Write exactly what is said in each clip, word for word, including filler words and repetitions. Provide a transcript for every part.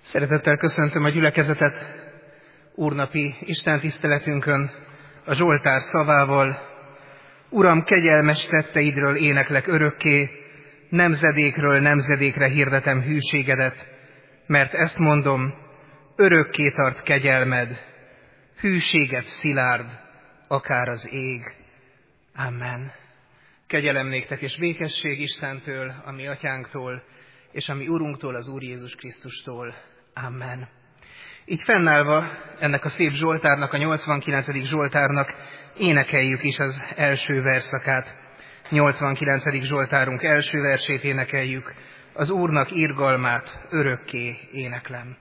Szeretettel köszöntöm a gyülekezetet úrnapi istentiszteletünkön a Zsoltár szavával. Uram, kegyelmes tetteidről éneklek örökké, nemzedékről nemzedékre hirdetem hűségedet, mert ezt mondom, örökké tart kegyelmed, hűséged szilárd, akár az ég. Amen. Kegyelem néktek és békesség Istentől, a mi atyánktól, és a mi Urunktól, az Úr Jézus Krisztustól. Amen. Így fennállva ennek a szép Zsoltárnak, a nyolcvankilencedik Zsoltárnak énekeljük is az első verszakát. nyolcvankilencedik Zsoltárunk első versét énekeljük. Az Úrnak irgalmát örökké éneklem.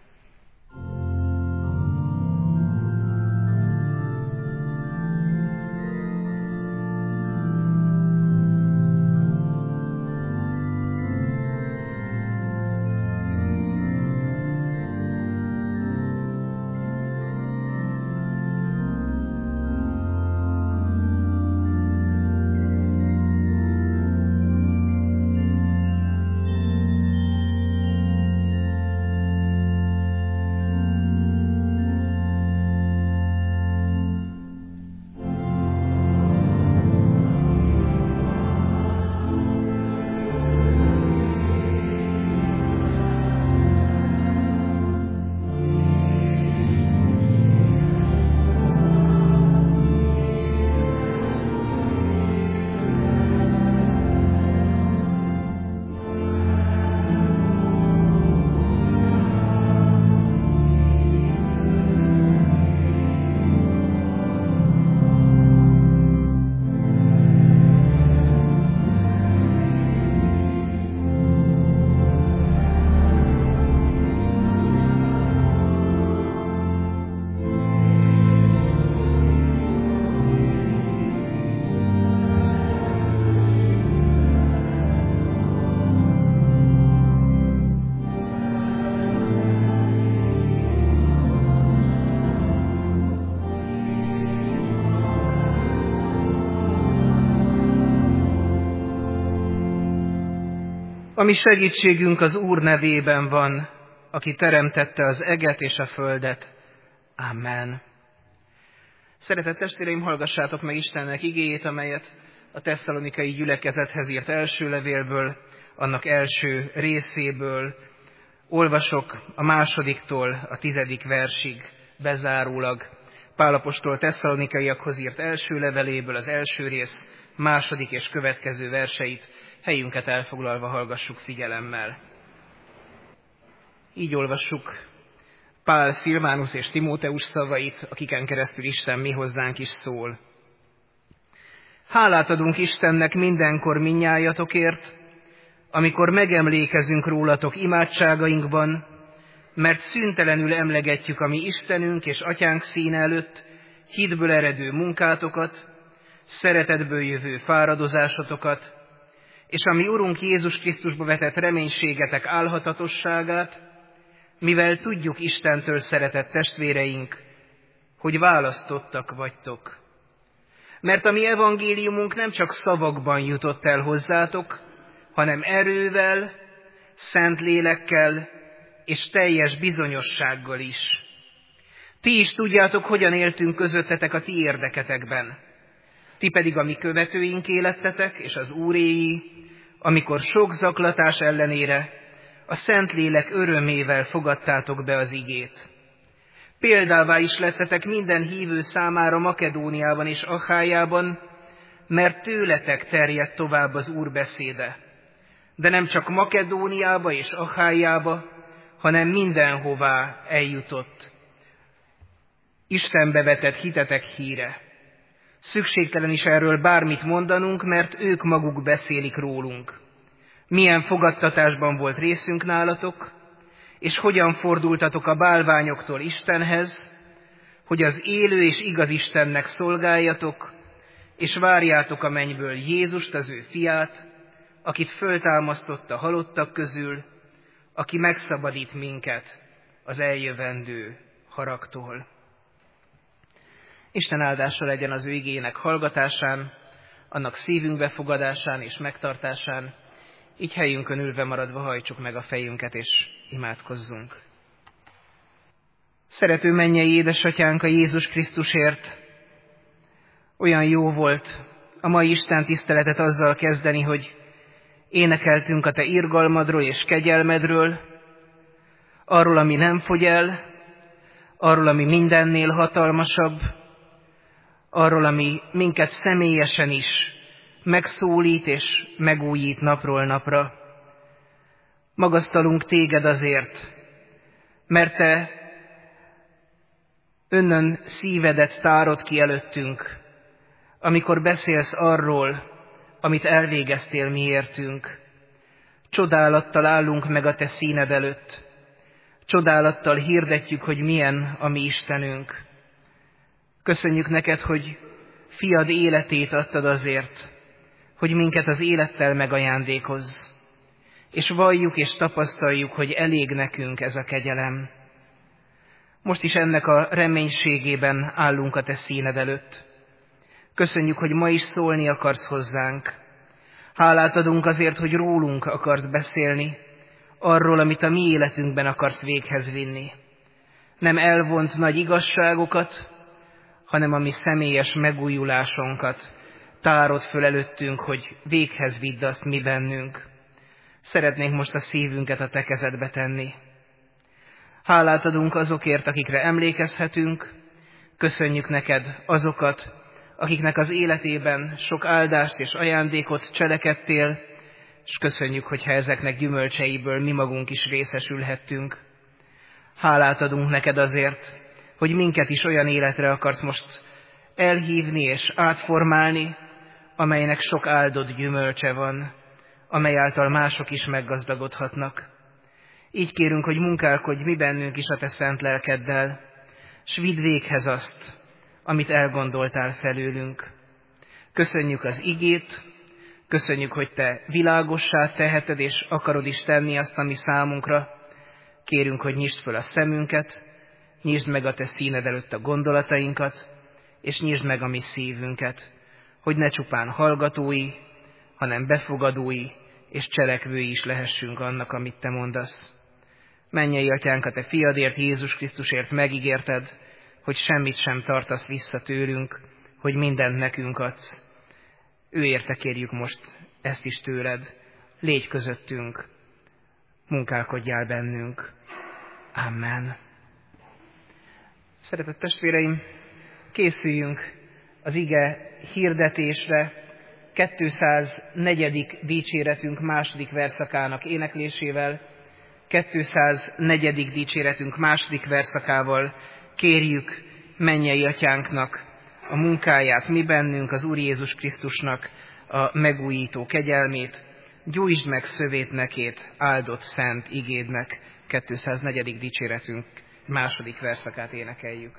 A mi segítségünk az Úr nevében van, aki teremtette az eget és a földet. Amen. Szeretett testvéreim, hallgassátok meg Istennek igéjét, amelyet a tesszalonikai gyülekezethez írt első levélből, annak első részéből. Olvasok a másodiktól a tizedik versig bezárólag. Pál apostol tesszalonikaiakhoz írt első leveléből az első rész, második és következő verseit helyünket elfoglalva hallgassuk figyelemmel. Így olvassuk Pál, Szilvánusz és Timóteus szavait, akiken keresztül Isten mi hozzánk is szól. Hálát adunk Istennek mindenkor mindnyájatokért, amikor megemlékezünk rólatok imádságainkban, mert szüntelenül emlegetjük a mi Istenünk és Atyánk színe előtt hitből eredő munkátokat, szeretetből jövő fáradozásotokat, és a mi Urunk Jézus Krisztusba vetett reménységetek álhatatosságát, mivel tudjuk Istentől, szeretett testvéreink, hogy választottak vagytok. Mert a mi evangéliumunk nem csak szavakban jutott el hozzátok, hanem erővel, szent lélekkel és teljes bizonyossággal is. Ti is tudjátok, hogyan éltünk közöttetek a ti érdeketekben. Ti pedig a mi követőinké lettetek, és az Úréi, amikor sok zaklatás ellenére a Szentlélek örömével fogadtátok be az igét. Példává is lettetek minden hívő számára Makedóniában és Achájában, mert tőletek terjedt tovább az Úr beszéde. De nem csak Makedóniába és Achájába, hanem mindenhová eljutott Istenbe vetett hitetek híre. Szükségtelen is erről bármit mondanunk, mert ők maguk beszélik rólunk. Milyen fogadtatásban volt részünk nálatok, és hogyan fordultatok a bálványoktól Istenhez, hogy az élő és igaz Istennek szolgáljatok, és várjátok a mennyből Jézust, az ő fiát, akit föltámasztott a halottak közül, aki megszabadít minket az eljövendő haragtól. Isten áldása legyen az ő igének hallgatásán, annak szívünk befogadásán és megtartásán, így helyünkön ülve maradva hajtsuk meg a fejünket és imádkozzunk. Szerető mennyei édesatyánk, a Jézus Krisztusért olyan jó volt a mai Isten tiszteletet azzal kezdeni, hogy énekeltünk a te irgalmadról és kegyelmedről, arról, ami nem fogy el, arról, ami mindennél hatalmasabb, arról, ami minket személyesen is megszólít és megújít napról napra. Magasztalunk téged azért, mert te önnön szívedet tárod ki előttünk, amikor beszélsz arról, amit elvégeztél miértünk. Csodálattal állunk meg a te színed előtt. Csodálattal hirdetjük, hogy milyen a mi Istenünk. Köszönjük neked, hogy fiad életét adtad azért, hogy minket az élettel megajándékozz. És valljuk és tapasztaljuk, hogy elég nekünk ez a kegyelem. Most is ennek a reménységében állunk a te színed előtt. Köszönjük, hogy ma is szólni akarsz hozzánk. Hálát adunk azért, hogy rólunk akarsz beszélni, arról, amit a mi életünkben akarsz véghez vinni. Nem elvont nagy igazságokat, hanem a mi személyes megújulásunkat tárod föl előttünk, hogy véghez vidd azt mi bennünk. Szeretnénk most a szívünket a te kezedbe tenni. Hálát adunk azokért, akikre emlékezhetünk, köszönjük neked azokat, akiknek az életében sok áldást és ajándékot cselekedtél, és köszönjük, hogyha ezeknek gyümölcseiből mi magunk is részesülhettünk. Hálát adunk neked azért, hogy minket is olyan életre akarsz most elhívni és átformálni, amelynek sok áldott gyümölcse van, amely által mások is meggazdagodhatnak. Így kérünk, hogy munkálkodj mi bennünk is a te szent lelkeddel, s vidd véghez azt, amit elgondoltál felőlünk. Köszönjük az igét, köszönjük, hogy te világossá teheted, és akarod is tenni azt, ami számunkra. Kérünk, hogy nyisd föl a szemünket, nyisd meg a te színed előtt a gondolatainkat, és nyisd meg a mi szívünket, hogy ne csupán hallgatói, hanem befogadói és cselekvői is lehessünk annak, amit te mondasz. Mennyei atyánk, a te fiadért, Jézus Krisztusért megígérted, hogy semmit sem tartasz vissza tőlünk, hogy mindent nekünk adsz. Ő érte kérjük most ezt is tőled. Légy közöttünk, munkálkodjál bennünk. Amen. Szeretett testvéreim, készüljünk az ige hirdetésre, kétszáznegyedik dicséretünk második verszakának éneklésével, kétszáznegyedik dicséretünk második verszakával kérjük mennyei atyánknak a munkáját, mi bennünk, az Úr Jézus Krisztusnak a megújító kegyelmét, gyújtsd meg szövét nekét, áldott szent igédnek. kétszáznegyedik dicséretünk második verszakát énekeljük.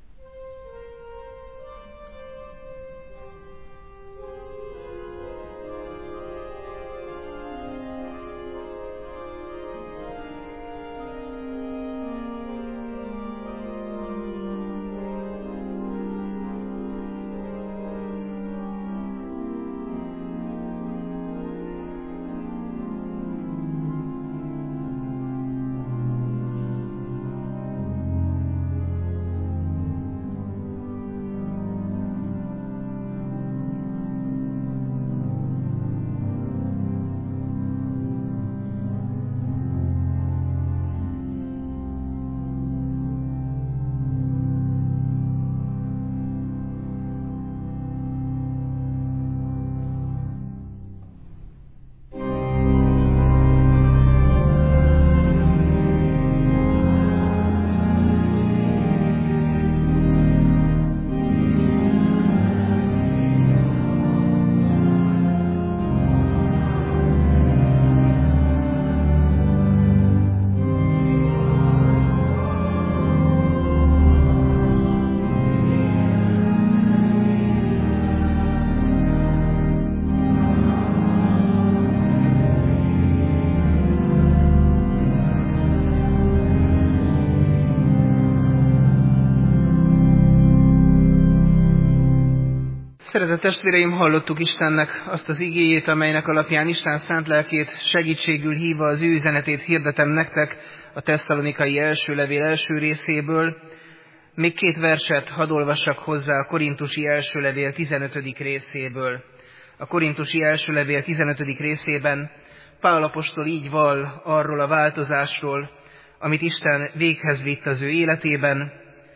Szeretett testvéreim, hallottuk Istennek azt az igéjét, amelynek alapján Isten szent lelkét segítségül hívva az ő üzenetét hirdetem nektek a Tesszalonikai első levél első részéből. Még két verset hadd olvassak hozzá a Korintusi első levél tizenötödik részéből. A Korintusi első levél tizenötödik részében Pál apostol így vall arról a változásról, amit Isten véghez vitt az ő életében.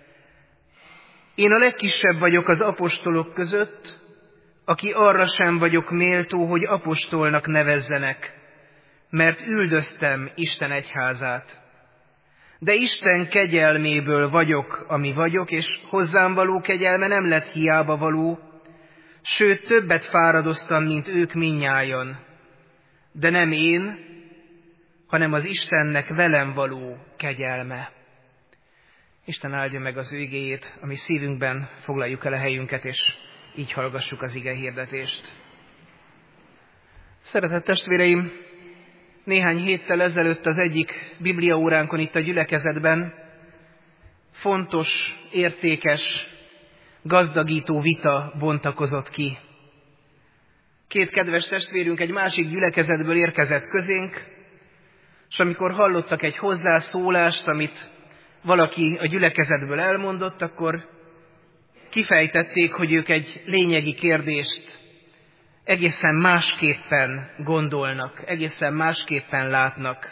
Én a legkisebb vagyok az apostolok között, aki arra sem vagyok méltó, hogy apostolnak nevezzenek, mert üldöztem Isten egyházát. De Isten kegyelméből vagyok, ami vagyok, és hozzám való kegyelme nem lett hiába való, sőt, többet fáradoztam, mint ők mindnyájan. De nem én, hanem az Istennek velem való kegyelme. Isten áldja meg az ő igéjét, ami szívünkben foglaljuk el a helyünket, és így hallgassuk az ige hirdetést. Szeretett testvéreim, néhány héttel ezelőtt az egyik bibliaóránkon itt a gyülekezetben fontos, értékes, gazdagító vita bontakozott ki. Két kedves testvérünk egy másik gyülekezetből érkezett közénk, és amikor hallottak egy hozzászólást, amit valaki a gyülekezetből elmondott, akkor kifejtették, hogy ők egy lényegi kérdést egészen másképpen gondolnak, egészen másképpen látnak.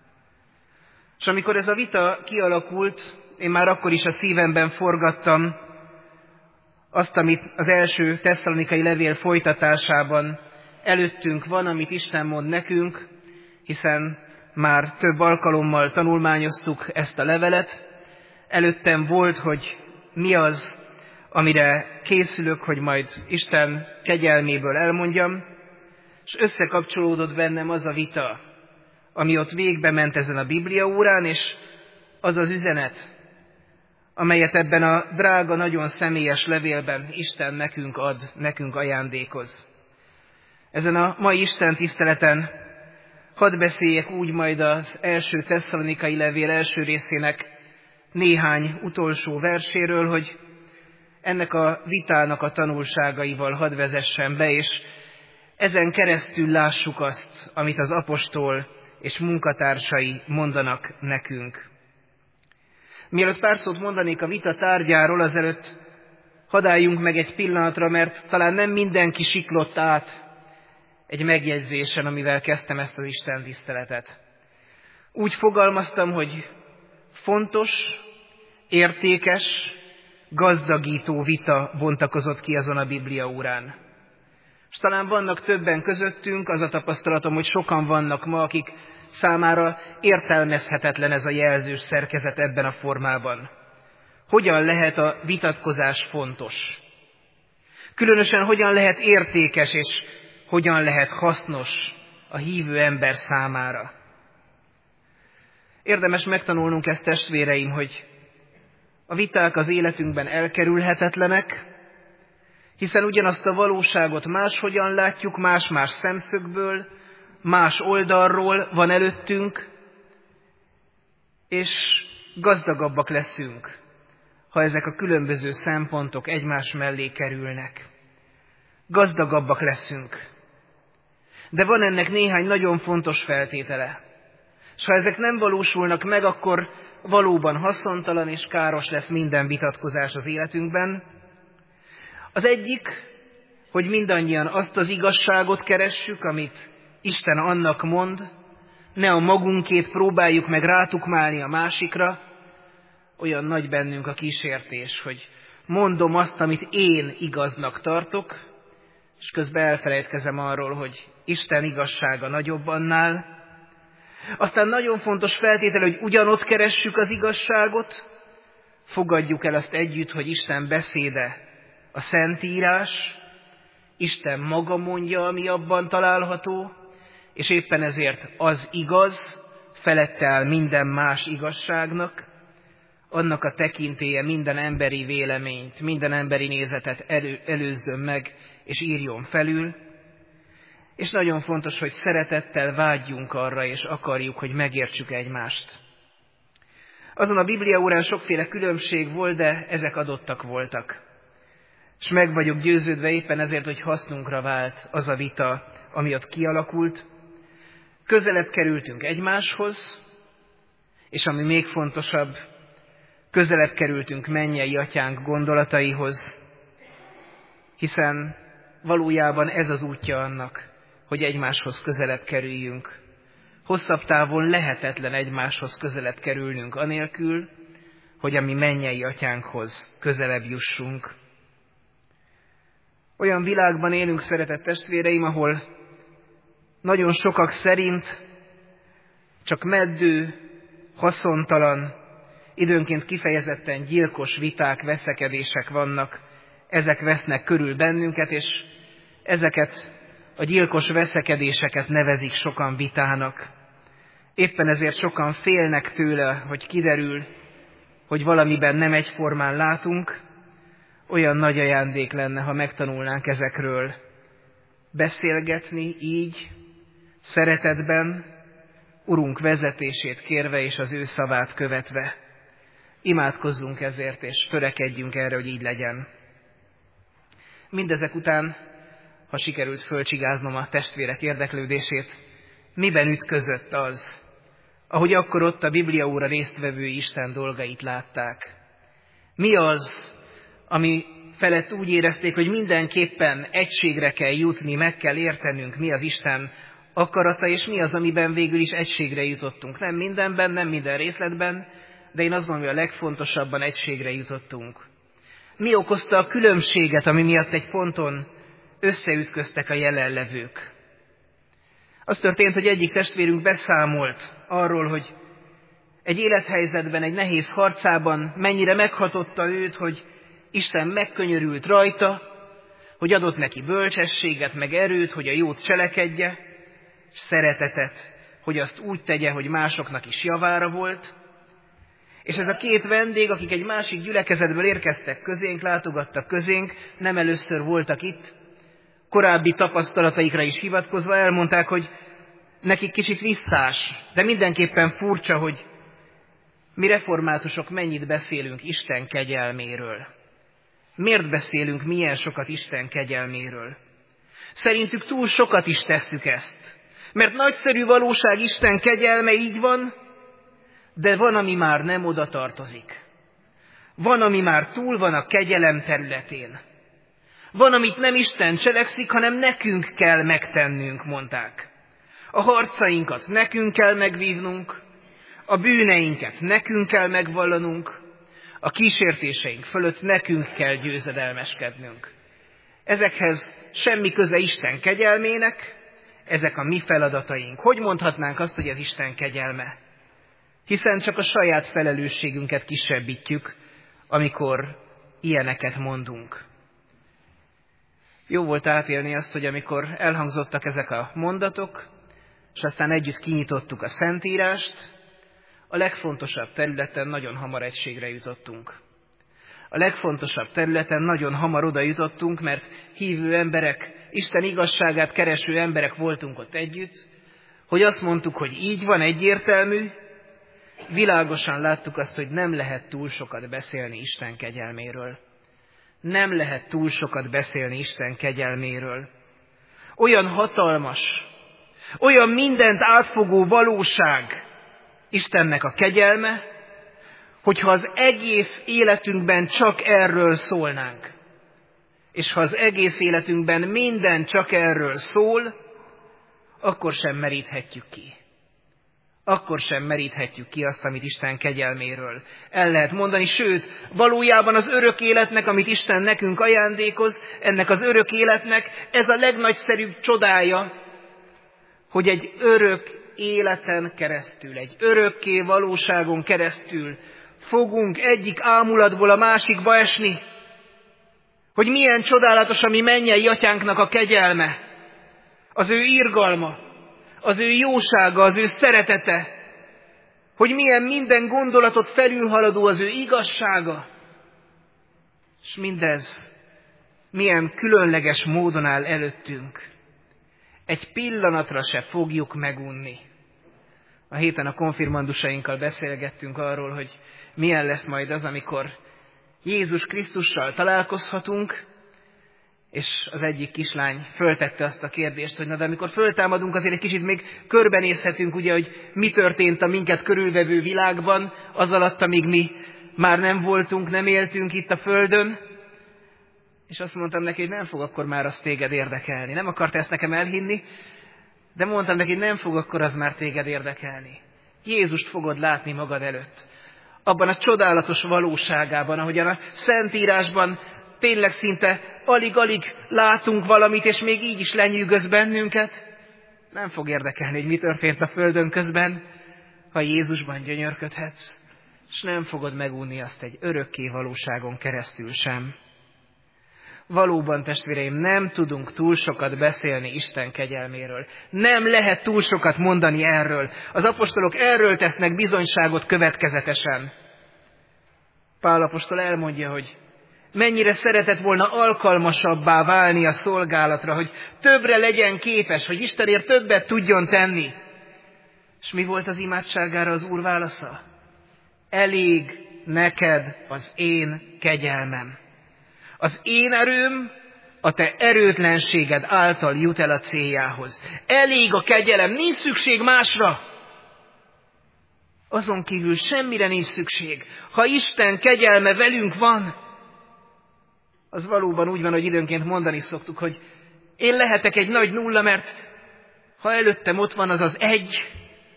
És amikor ez a vita kialakult, én már akkor is a szívemben forgattam azt, amit az első tesszalonikai levél folytatásában előttünk van, amit Isten mond nekünk, hiszen már több alkalommal tanulmányoztuk ezt a levelet. Előttem volt, hogy mi az, amire készülök, hogy majd Isten kegyelméből elmondjam, és összekapcsolódott bennem az a vita, ami ott végbe ment ezen a bibliaórán, és az az üzenet, amelyet ebben a drága, nagyon személyes levélben Isten nekünk ad, nekünk ajándékoz. Ezen a mai Isten tiszteleten hadd beszéljek úgy majd az első tesszalonikai levél első részének néhány utolsó verséről, hogy ennek a vitának a tanulságaival hadd vezessen be, és ezen keresztül lássuk azt, amit az apostol és munkatársai mondanak nekünk. Mielőtt pár szót mondanék a vita tárgyáról, azelőtt hadd álljunk meg egy pillanatra, mert talán nem mindenki siklott át egy megjegyzésen, amivel kezdtem ezt az Isten tiszteletet. Úgy fogalmaztam, hogy fontos, értékes, gazdagító vita bontakozott ki azon a bibliaórán. És talán vannak többen közöttünk, az a tapasztalatom, hogy sokan vannak ma, akik számára értelmezhetetlen ez a jelzős szerkezet ebben a formában. Hogyan lehet a vitatkozás fontos? Különösen hogyan lehet értékes és hogyan lehet hasznos a hívő ember számára? Érdemes megtanulnunk ezt, testvéreim, hogy a viták az életünkben elkerülhetetlenek, hiszen ugyanazt a valóságot máshogyan látjuk, más-más szemszögből, más oldalról van előttünk, és gazdagabbak leszünk, ha ezek a különböző szempontok egymás mellé kerülnek. Gazdagabbak leszünk. De van ennek néhány nagyon fontos feltétele. És ha ezek nem valósulnak meg, akkor valóban haszontalan és káros lesz minden vitatkozás az életünkben. Az egyik, hogy mindannyian azt az igazságot keressük, amit Isten annak mond, ne a magunkét próbáljuk meg rátukmálni a másikra. Olyan nagy bennünk a kísértés, hogy mondom azt, amit én igaznak tartok, és közben elfelejtkezem arról, hogy Isten igazsága nagyobb annál. Aztán nagyon fontos feltétel, hogy ugyanott keressük az igazságot, fogadjuk el azt együtt, hogy Isten beszéde a Szentírás, Isten maga mondja, ami abban található, és éppen ezért az igaz, felette áll minden más igazságnak, annak a tekintélye minden emberi véleményt, minden emberi nézetet elő, előzzön meg, és írjon felül. És nagyon fontos, hogy szeretettel vágyjunk arra, és akarjuk, hogy megértsük egymást. Azon a bibliaórán sokféle különbség volt, de ezek adottak voltak. És meg vagyok győződve éppen ezért, hogy hasznunkra vált az a vita, ami ott kialakult. Közelebb kerültünk egymáshoz, És ami még fontosabb, közelebb kerültünk mennyei atyánk gondolataihoz, hiszen valójában ez az útja annak, hogy egymáshoz közelebb kerüljünk. Hosszabb távon lehetetlen egymáshoz közelebb kerülnünk anélkül, hogy a mi mennyei atyánkhoz közelebb jussunk. Olyan világban élünk, szeretett testvéreim, ahol nagyon sokak szerint csak meddő, haszontalan, időnként kifejezetten gyilkos viták, veszekedések vannak, ezek vesznek körül bennünket, és ezeket a gyilkos veszekedéseket nevezik sokan vitának. Éppen ezért sokan félnek tőle, hogy kiderül, hogy valamiben nem egyformán látunk. Olyan nagy ajándék lenne, ha megtanulnánk ezekről beszélgetni így, szeretetben, Urunk vezetését kérve és az ő szavát követve. Imádkozzunk ezért, és törekedjünk erre, hogy így legyen. Mindezek után, ha sikerült fölcsigáznom a testvérek érdeklődését, miben ütközött az, ahogy akkor ott a bibliaóra résztvevői Isten dolgait látták? Mi az, ami felett úgy érezték, hogy mindenképpen egységre kell jutni, meg kell értenünk, mi az Isten akarata, és mi az, amiben végül is egységre jutottunk. Nem mindenben, nem minden részletben, de én azt mondom, hogy a legfontosabban egységre jutottunk. Mi okozta a különbséget, ami miatt egy ponton összeütköztek a jelenlevők? Az történt, hogy egyik testvérünk beszámolt arról, hogy egy élethelyzetben, egy nehéz harcában mennyire meghatotta őt, hogy Isten megkönyörült rajta, hogy adott neki bölcsességet, meg erőt, hogy a jót cselekedje, és szeretetet, hogy azt úgy tegye, hogy másoknak is javára volt. És ez a két vendég, akik egy másik gyülekezetből érkeztek közénk, látogattak közénk, nem először voltak itt, korábbi tapasztalataikra is hivatkozva elmondták, hogy nekik kicsit visszás, de mindenképpen furcsa, hogy mi reformátusok mennyit beszélünk Isten kegyelméről. Miért beszélünk milyen sokat Isten kegyelméről? Szerintük túl sokat is tesszük ezt, mert nagyszerű valóság Isten kegyelme, így van, de van, ami már nem oda tartozik. Van, ami már túl van a kegyelem területén. Van, amit nem Isten cselekszik, hanem nekünk kell megtennünk, mondták. A harcainkat nekünk kell megvívnunk, a bűneinket nekünk kell megvallanunk, a kísértéseink fölött nekünk kell győzedelmeskednünk. Ezekhez semmi köze Isten kegyelmének, ezek a mi feladataink. Hogy mondhatnánk azt, hogy ez Isten kegyelme? Hiszen csak a saját felelősségünket kisebbítjük, amikor ilyeneket mondunk. Jó volt átélni azt, hogy amikor elhangzottak ezek a mondatok, és aztán együtt kinyitottuk a Szentírást, a legfontosabb területen nagyon hamar egységre jutottunk. A legfontosabb területen nagyon hamar oda jutottunk, mert hívő emberek, Isten igazságát kereső emberek voltunk ott együtt, hogy azt mondtuk, hogy így van, egyértelmű, világosan láttuk azt, hogy nem lehet túl sokat beszélni Isten kegyelméről. Nem lehet túl sokat beszélni Isten kegyelméről. Olyan hatalmas, olyan mindent átfogó valóság Istennek a kegyelme, hogyha az egész életünkben csak erről szólnánk, és ha az egész életünkben minden csak erről szól, akkor sem meríthetjük ki. Akkor sem meríthetjük ki azt, amit Isten kegyelméről el lehet mondani. Sőt, valójában az örök életnek, amit Isten nekünk ajándékoz, ennek az örök életnek ez a legnagyszerűbb csodája, hogy egy örök életen keresztül, egy örökké valóságon keresztül fogunk egyik ámulatból a másikba esni. Hogy milyen csodálatos a mi mennyei atyánknak a kegyelme, az ő irgalma, az ő jósága, az ő szeretete, hogy milyen minden gondolatot felülhaladó az ő igazsága, és mindez milyen különleges módon áll előttünk. Egy pillanatra se fogjuk megunni. A héten a konfirmandusainkkal beszélgettünk arról, hogy milyen lesz majd az, amikor Jézus Krisztussal találkozhatunk, És az egyik kislány föltette azt a kérdést, hogy na de amikor föltámadunk, azért egy kicsit még körbenézhetünk, ugye, hogy mi történt a minket körülvevő világban, az alatt, amíg mi már nem voltunk, nem éltünk itt a földön. És azt mondtam neki, hogy nem fog akkor már az téged érdekelni. Nem akart ezt nekem elhinni, de mondtam neki, hogy nem fog akkor az már téged érdekelni. Jézust fogod látni magad előtt. Abban a csodálatos valóságában, ahogyan a Szentírásban tényleg szinte alig-alig látunk valamit, és még így is lenyűgöz bennünket. Nem fog érdekelni, hogy mi történt a földön közben, ha Jézusban gyönyörködhetsz, és nem fogod megunni azt egy örökké valóságon keresztül sem. Valóban, testvéreim, nem tudunk túl sokat beszélni Isten kegyelméről. Nem lehet túl sokat mondani erről. Az apostolok erről tesznek bizonyságot következetesen. Pál apostol elmondja, hogy mennyire szeretett volna alkalmasabbá válni a szolgálatra, hogy többre legyen képes, hogy Istenért többet tudjon tenni. És mi volt az imádságára az Úr válasza? Elég neked az én kegyelmem. Az én erőm a te erőtlenséged által jut el a céljához. Elég a kegyelem, nincs szükség másra. Azon kívül semmire nincs szükség. Ha Isten kegyelme velünk van, az valóban úgy van, hogy időnként mondani szoktuk, hogy én lehetek egy nagy nulla, mert ha előttem ott van az az egy,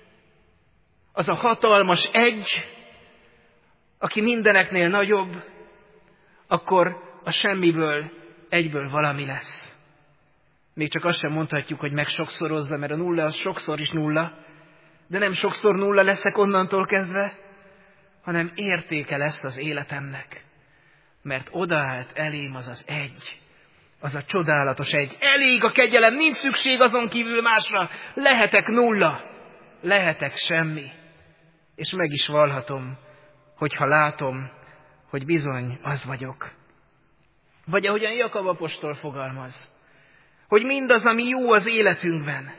az a hatalmas egy, aki mindeneknél nagyobb, akkor a semmiből egyből valami lesz. Még csak azt sem mondhatjuk, hogy meg sokszorozza, mert a nulla az sokszor is nulla, de nem sokszor nulla leszek onnantól kezdve, hanem értéke lesz az életemnek. Mert odaállt elém az az egy, az a csodálatos egy. Elég a kegyelem, nincs szükség azon kívül másra. Lehetek nulla, lehetek semmi. És meg is vallhatom, hogyha látom, hogy bizony az vagyok. Vagy ahogyan Jakab apostol fogalmaz, hogy mindaz, ami jó az életünkben,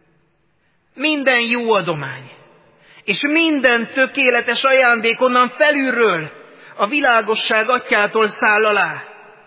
minden jó adomány, és minden tökéletes ajándék onnan felülről, a világosság atyától száll alá.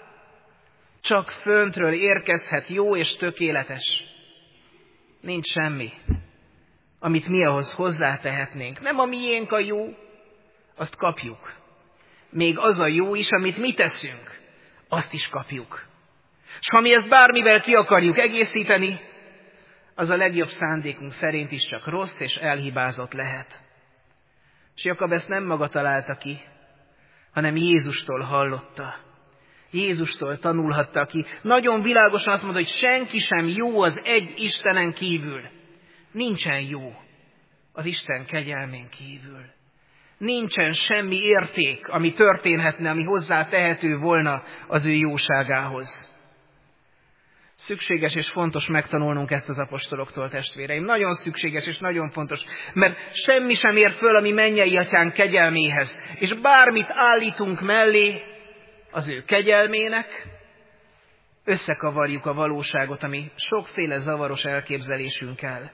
Csak föntről érkezhet jó és tökéletes. Nincs semmi, amit mi ahhoz hozzátehetnénk. Nem a miénk a jó, azt kapjuk. Még az a jó is, amit mi teszünk, azt is kapjuk. És ha mi ezt bármivel ki akarjuk egészíteni, az a legjobb szándékunk szerint is csak rossz és elhibázott lehet. És Jakab ezt nem maga találta ki, hanem Jézustól hallotta. Jézustól tanulhatta ki. Nagyon világosan azt mondta, hogy senki sem jó az egy Istenen kívül. Nincsen jó az Isten kegyelmén kívül. Nincsen semmi érték, ami történhetne, ami hozzá tehető volna az ő jóságához. Szükséges és fontos megtanulnunk ezt az apostoloktól, testvéreim. Nagyon szükséges és nagyon fontos, mert semmi sem ér föl a mi mennyei atyánk kegyelméhez. És bármit állítunk mellé az ő kegyelmének, összekavarjuk a valóságot, ami sokféle zavaros elképzelésünkkel.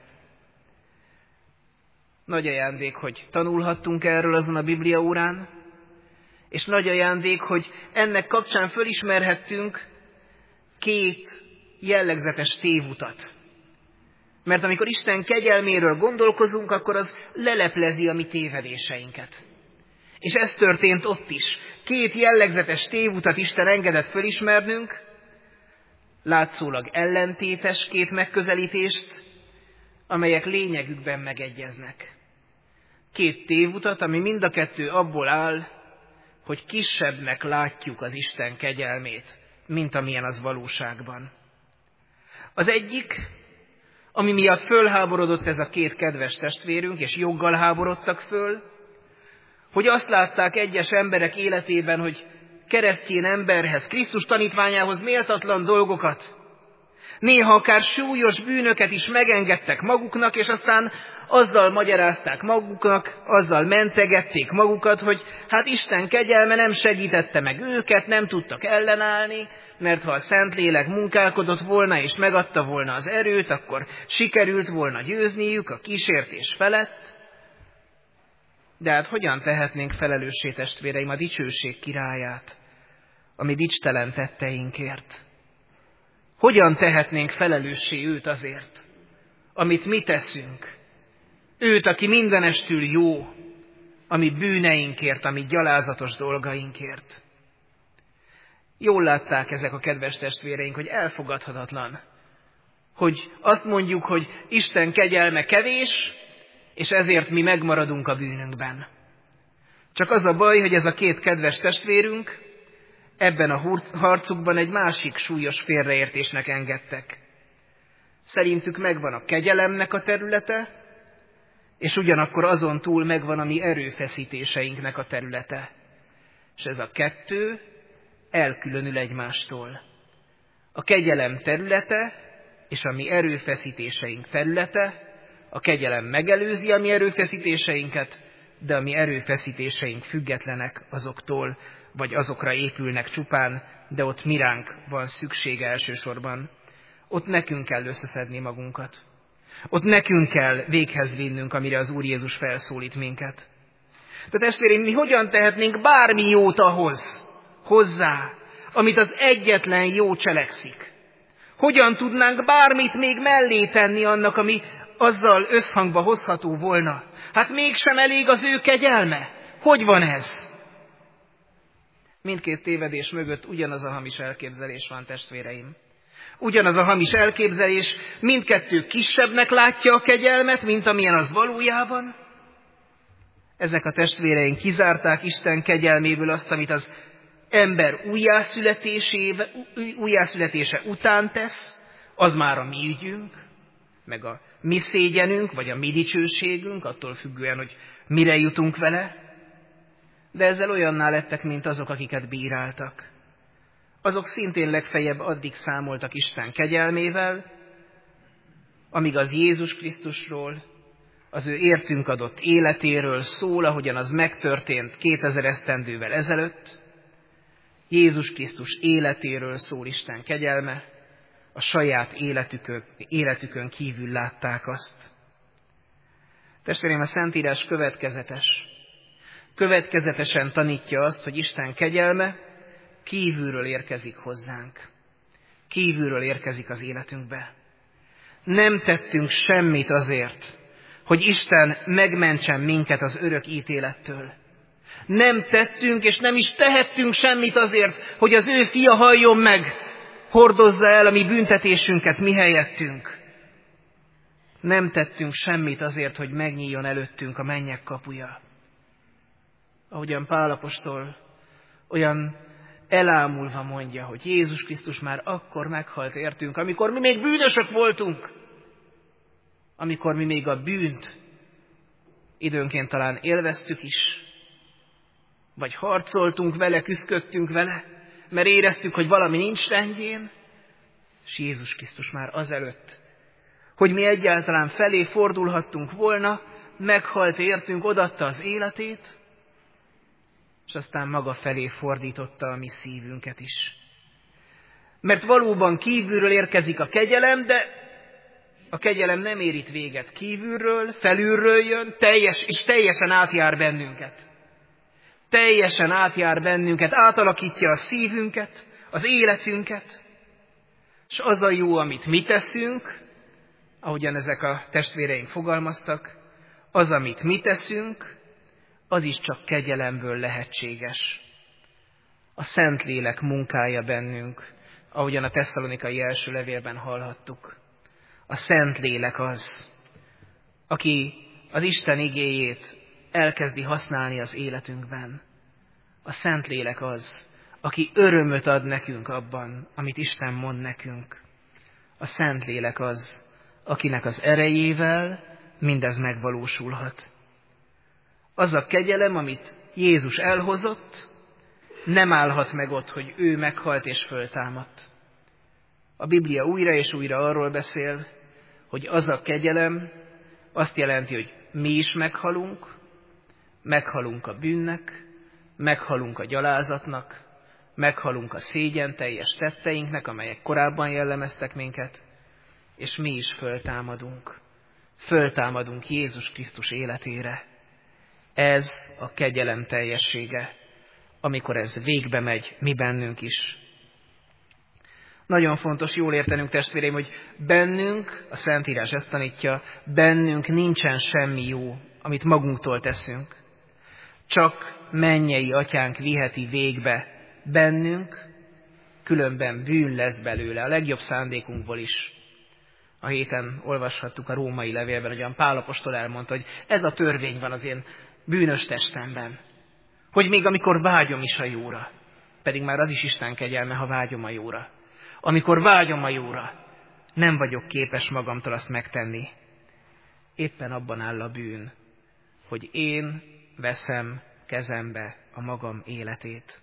Nagy ajándék, hogy tanulhattunk erről azon a Biblia órán, és nagy ajándék, hogy ennek kapcsán fölismerhettünk két jellegzetes tévutat. Mert amikor Isten kegyelméről gondolkozunk, akkor az leleplezi a mi tévedéseinket. És ez történt ott is. Két jellegzetes tévutat Isten engedett fölismernünk, látszólag ellentétes két megközelítést, amelyek lényegükben megegyeznek. Két tévutat, ami mind a kettő abból áll, hogy kisebbnek látjuk az Isten kegyelmét, mint amilyen az valóságban. Az egyik, ami miatt fölháborodott ez a két kedves testvérünk, és joggal háborodtak föl, hogy azt látták egyes emberek életében, hogy keresztény emberhez, Krisztus tanítványához méltatlan dolgokat, néha akár súlyos bűnöket is megengedtek maguknak, és aztán azzal magyarázták maguknak, azzal mentegették magukat, hogy hát Isten kegyelme nem segítette meg őket, nem tudtak ellenállni, mert ha a Szentlélek munkálkodott volna és megadta volna az erőt, akkor sikerült volna győzniük a kísértés felett. De hát hogyan tehetnénk felelőssé, testvéreim, a dicsőség királyát, a mi dicstelen tetteinkért? hogyan tehetnénk felelőssé őt azért, amit mi teszünk. Őt, aki mindenestül jó, ami bűneinkért, ami gyalázatos dolgainkért. Jól látták ezek a kedves testvéreink, hogy elfogadhatatlan, hogy azt mondjuk, hogy Isten kegyelme kevés, és ezért mi megmaradunk a bűnünkben. Csak az a baj, hogy ez a két kedves testvérünk ebben a harcukban egy másik súlyos félreértésnek engedtek. Szerintük megvan a kegyelemnek a területe, és ugyanakkor azon túl megvan a mi erőfeszítéseinknek a területe. És ez a kettő elkülönül egymástól. A kegyelem területe és a mi erőfeszítéseink területe, a kegyelem megelőzi a mi erőfeszítéseinket, de a mi erőfeszítéseink függetlenek azoktól, vagy azokra épülnek csupán, de ott miránk van szüksége elsősorban. Ott nekünk kell összeszedni magunkat. Ott nekünk kell véghez vinnünk, amire az Úr Jézus felszólít minket. De testvéreim, mi hogyan tehetnénk bármi jót ahhoz, hozzá, amit az egyetlen jó cselekszik? Hogyan tudnánk bármit még mellé tenni annak, ami azzal összhangba hozható volna? Hát mégsem elég az ő kegyelme. Hogy van ez? Mindkét tévedés mögött ugyanaz a hamis elképzelés van, testvéreim. Ugyanaz a hamis elképzelés, mindkettő kisebbnek látja a kegyelmet, mint amilyen az valójában. Ezek a testvéreink kizárták Isten kegyelméből azt, amit az ember újjászületése után tesz, az már a mi ügyünk, meg a mi szégyenünk, vagy a mi dicsőségünk, attól függően, hogy mire jutunk vele. De ezzel olyanná lettek, mint azok, akiket bíráltak. Azok szintén legfeljebb addig számoltak Isten kegyelmével, amíg az Jézus Krisztusról, az ő értünk adott életéről szól, ahogyan az megtörtént kétezer esztendővel ezelőtt. Jézus Krisztus életéről szól Isten kegyelme, a saját életükön, életükön kívül látták azt. Testvérem, a Szentírás következetes. Következetesen tanítja azt, hogy Isten kegyelme kívülről érkezik hozzánk. Kívülről érkezik az életünkbe. Nem tettünk semmit azért, hogy Isten megmentsen minket az örök ítélettől. Nem tettünk, és nem is tehettünk semmit azért, hogy az ő fia halljon meg, hordozza el a mi büntetésünket mi helyettünk. Nem tettünk semmit azért, hogy megnyíljon előttünk a mennyek kapuja. Ahogyan Pál apostol olyan elámulva mondja, hogy Jézus Krisztus már akkor meghalt értünk, amikor mi még bűnösök voltunk, amikor mi még a bűnt időnként talán élveztük is, vagy harcoltunk vele, küszködtünk vele, mert éreztük, hogy valami nincs rendjén, és Jézus Krisztus már azelőtt, hogy mi egyáltalán felé fordulhattunk volna, meghalt értünk, odaadta az életét, és aztán maga felé fordította a mi szívünket is. Mert valóban kívülről érkezik a kegyelem, de a kegyelem nem ér itt véget. Kívülről, felülről jön, teljes, és teljesen átjár bennünket. Teljesen átjár bennünket, átalakítja a szívünket, az életünket, és az a jó, amit mi teszünk, ahogyan ezek a testvéreink fogalmaztak, az, amit mi teszünk, az is csak kegyelemből lehetséges. A Szentlélek munkája bennünk, ahogyan a Tesszalonikai első levélben hallhattuk. A Szentlélek az, aki az Isten igéjét elkezdi használni az életünkben. A Szentlélek az, aki örömöt ad nekünk abban, amit Isten mond nekünk. A Szentlélek az, akinek az erejével mindez megvalósulhat. Az a kegyelem, amit Jézus elhozott, nem állhat meg ott, hogy ő meghalt és föltámadt. A Biblia újra és újra arról beszél, hogy az a kegyelem azt jelenti, hogy mi is meghalunk, meghalunk a bűnnek, meghalunk a gyalázatnak, meghalunk a szégyen teljes tetteinknek, amelyek korábban jellemeztek minket, és mi is föltámadunk. Föltámadunk Jézus Krisztus életére. Ez a kegyelem teljessége, amikor ez végbe megy mi bennünk is. Nagyon fontos jól értenünk, testvéreim, hogy bennünk, a Szentírás ezt tanítja, bennünk nincsen semmi jó, amit magunktól teszünk. Csak mennyei atyánk viheti végbe bennünk, különben bűn lesz belőle, a legjobb szándékunkból is. A héten olvashattuk a római levélben, hogy Pál apostol elmondta, hogy ez a törvény van az én bűnös testemben. Hogy még amikor vágyom is a jóra, pedig már az is Isten kegyelme, ha vágyom a jóra. Amikor vágyom a jóra, nem vagyok képes magamtól azt megtenni. Éppen abban áll a bűn, hogy én veszem kezembe a magam életét.